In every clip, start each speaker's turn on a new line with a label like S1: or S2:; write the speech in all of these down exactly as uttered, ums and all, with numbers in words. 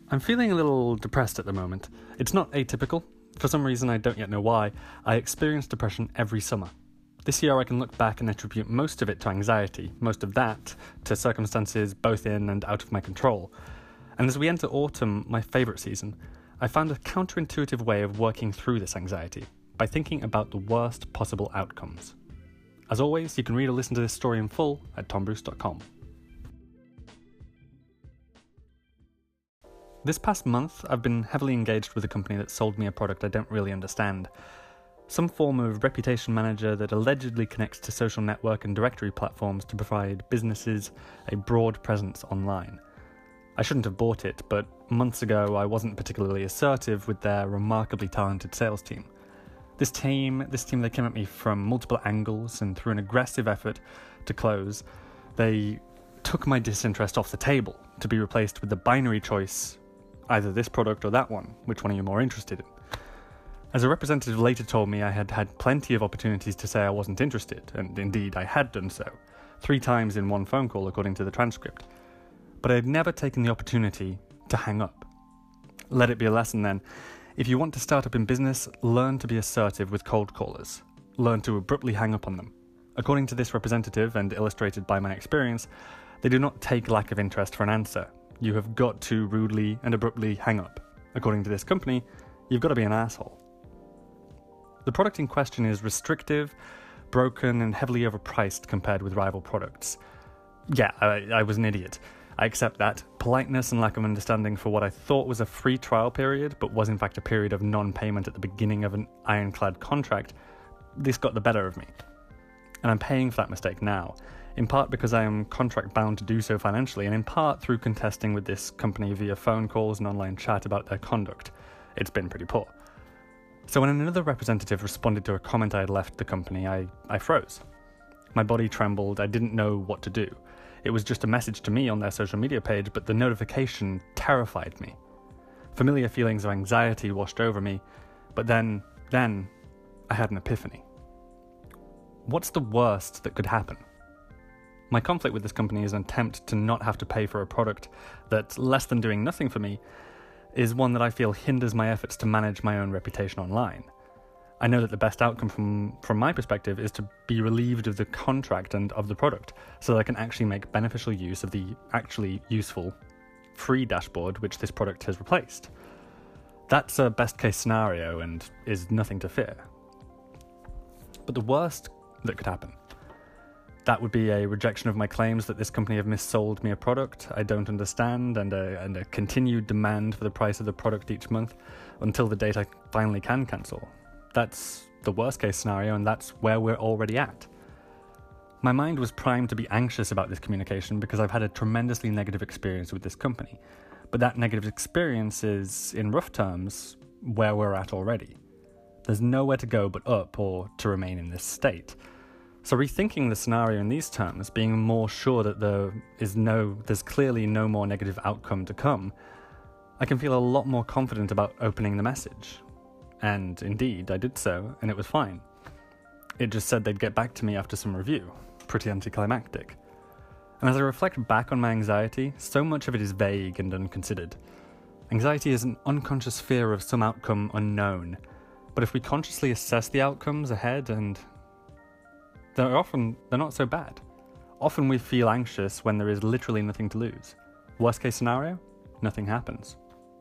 S1: I'm feeling a little depressed at the moment. It's not atypical. For some reason I don't yet know why, I experience depression every summer. This year I can look back and attribute most of it to anxiety, most of that to circumstances both in and out of my control. And as we enter autumn, my favourite season, I found a counterintuitive way of working through this anxiety, by thinking about the worst possible outcomes. As always, you can read or listen to this story in full at tom bruce dot com. This past month, I've been heavily engaged with a company that sold me a product I don't really understand. Some form of reputation manager that allegedly connects to social network and directory platforms to provide businesses a broad presence online. I shouldn't have bought it, but months ago I wasn't particularly assertive with their remarkably talented sales team. This team, this team, they came at me from multiple angles, and through an aggressive effort to close, they took my disinterest off the table to be replaced with the binary choice, either this product or that one, which one are you more interested in? As a representative later told me, I had had plenty of opportunities to say I wasn't interested, and indeed I had done so, three times in one phone call according to the transcript. But I had never taken the opportunity to hang up. Let it be a lesson then. If you want to start up in business, learn to be assertive with cold callers. Learn to abruptly hang up on them. According to this representative, and illustrated by my experience, they do not take lack of interest for an answer. You have got to rudely and abruptly hang up. According to this company, you've got to be an asshole. The product in question is restrictive, broken, and heavily overpriced compared with rival products. Yeah, I, I was an idiot. I accept that. Politeness and lack of understanding for what I thought was a free trial period, but was in fact a period of non-payment at the beginning of an ironclad contract, this got the better of me. And I'm paying for that mistake now, in part because I am contract bound to do so financially, and in part through contesting with this company via phone calls and online chat about their conduct. It's been pretty poor. So when another representative responded to a comment I had left the company, I, I froze. My body trembled, I didn't know what to do. It was just a message to me on their social media page, but the notification terrified me. Familiar feelings of anxiety washed over me, but then, then, I had an epiphany. What's the worst that could happen? My conflict with this company is an attempt to not have to pay for a product that, less than doing nothing for me, is one that I feel hinders my efforts to manage my own reputation online. I know that the best outcome from, from my perspective is to be relieved of the contract and of the product, so that I can actually make beneficial use of the actually useful free dashboard which this product has replaced. That's a best case scenario and is nothing to fear. But the worst that could happen, that would be a rejection of my claims that this company have missold me a product I don't understand, and a, and a continued demand for the price of the product each month until the date I finally can cancel. That's the worst case scenario, and that's where we're already at. My mind was primed to be anxious about this communication because I've had a tremendously negative experience with this company. But that negative experience is, in rough terms, where we're at already. There's nowhere to go but up or to remain in this state. So rethinking the scenario in these terms, being more sure that there is no, there's clearly no more negative outcome to come, I can feel a lot more confident about opening the message. And indeed, I did so, and it was fine. It just said they'd get back to me after some review. Pretty anticlimactic. And as I reflect back on my anxiety, so much of it is vague and unconsidered. Anxiety is an unconscious fear of some outcome unknown, but if we consciously assess the outcomes ahead, and they're often, they're not so bad. Often we feel anxious when there is literally nothing to lose. Worst case scenario, nothing happens.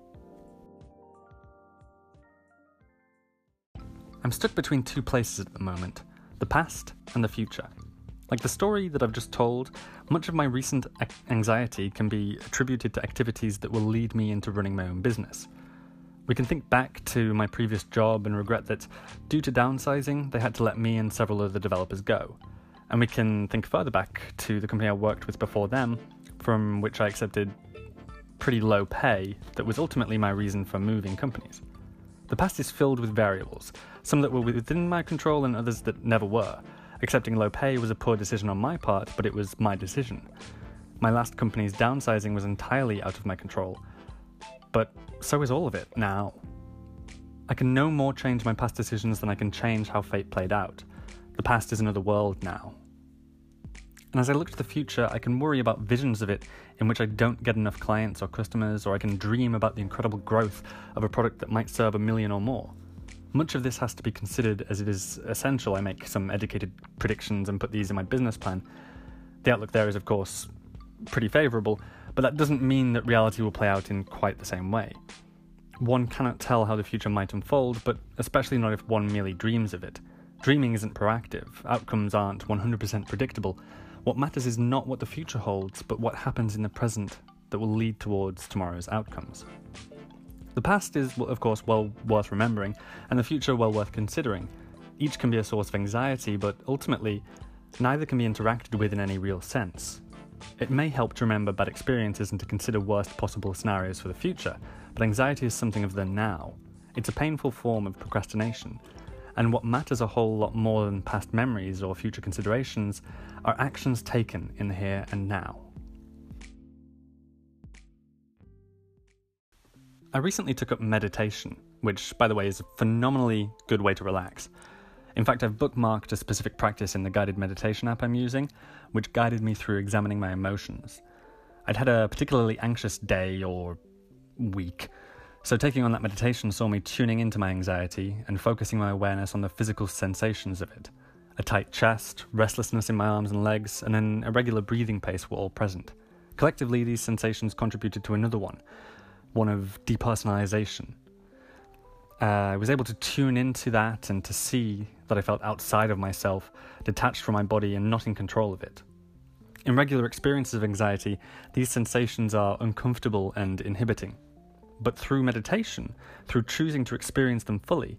S1: I'm stuck between two places at the moment, the past and the future. Like the story that I've just told, much of my recent anxiety can be attributed to activities that will lead me into running my own business. We can think back to my previous job and regret that, due to downsizing, they had to let me and several other developers go. And we can think further back to the company I worked with before them, from which I accepted pretty low pay that was ultimately my reason for moving companies. The past is filled with variables, some that were within my control and others that never were. Accepting low pay was a poor decision on my part, but it was my decision. My last company's downsizing was entirely out of my control, but so is all of it now. I can no more change my past decisions than I can change how fate played out. The past is another world now. And as I look to the future, I can worry about visions of it in which I don't get enough clients or customers, or I can dream about the incredible growth of a product that might serve a million or more. Much of this has to be considered, as it is essential I make some educated predictions and put these in my business plan. The outlook there is, of course, pretty favourable, but that doesn't mean that reality will play out in quite the same way. One cannot tell how the future might unfold, but especially not if one merely dreams of it. Dreaming isn't proactive, outcomes aren't one hundred percent predictable. What matters is not what the future holds, but what happens in the present that will lead towards tomorrow's outcomes. The past is, of course, well worth remembering, and the future well worth considering. Each can be a source of anxiety, but ultimately, neither can be interacted with in any real sense. It may help to remember bad experiences and to consider worst possible scenarios for the future, but anxiety is something of the now. It's a painful form of procrastination, and what matters a whole lot more than past memories or future considerations are actions taken in the here and now. I recently took up meditation, which, by the way, is a phenomenally good way to relax. In fact, I've bookmarked a specific practice in the guided meditation app I'm using, which guided me through examining my emotions. I'd had a particularly anxious day or week, so taking on that meditation saw me tuning into my anxiety and focusing my awareness on the physical sensations of it. A tight chest, restlessness in my arms and legs, and an irregular breathing pace were all present. Collectively, these sensations contributed to another one, one of depersonalization. Uh, I was able to tune into that and to see that I felt outside of myself, detached from my body and not in control of it. In regular experiences of anxiety, these sensations are uncomfortable and inhibiting. But through meditation, through choosing to experience them fully,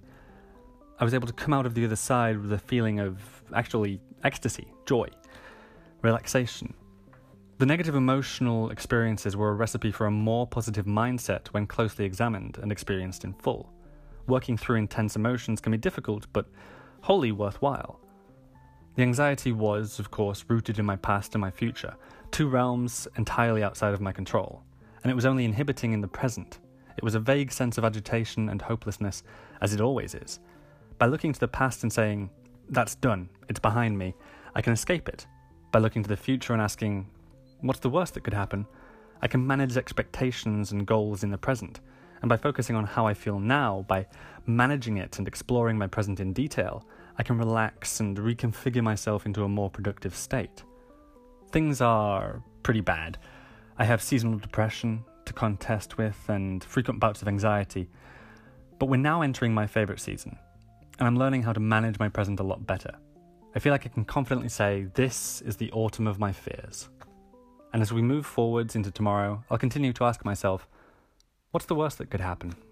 S1: I was able to come out of the other side with a feeling of, actually, ecstasy, joy, relaxation. The negative emotional experiences were a recipe for a more positive mindset when closely examined and experienced in full. Working through intense emotions can be difficult, but wholly worthwhile. The anxiety was, of course, rooted in my past and my future, two realms entirely outside of my control, and it was only inhibiting in the present. It was a vague sense of agitation and hopelessness, as it always is. By looking to the past and saying, that's done, it's behind me, I can escape it. By looking to the future and asking, what's the worst that could happen, I can manage expectations and goals in the present. And by focusing on how I feel now, by managing it and exploring my present in detail, I can relax and reconfigure myself into a more productive state. Things are pretty bad. I have seasonal depression to contest with and frequent bouts of anxiety, but we're now entering my favourite season, and I'm learning how to manage my present a lot better. I feel like I can confidently say, this is the autumn of my fears. And as we move forwards into tomorrow, I'll continue to ask myself, what's the worst that could happen?